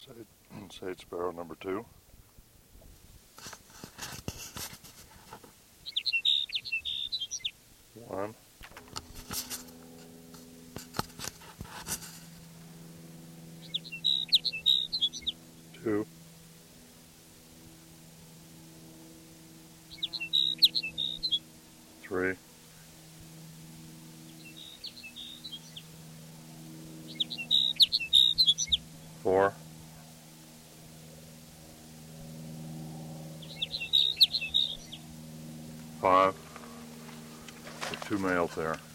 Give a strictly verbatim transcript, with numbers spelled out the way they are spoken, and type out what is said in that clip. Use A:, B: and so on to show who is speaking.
A: Sage, sage sparrow number two. One. Two. Three. Four. Five. There's two males there.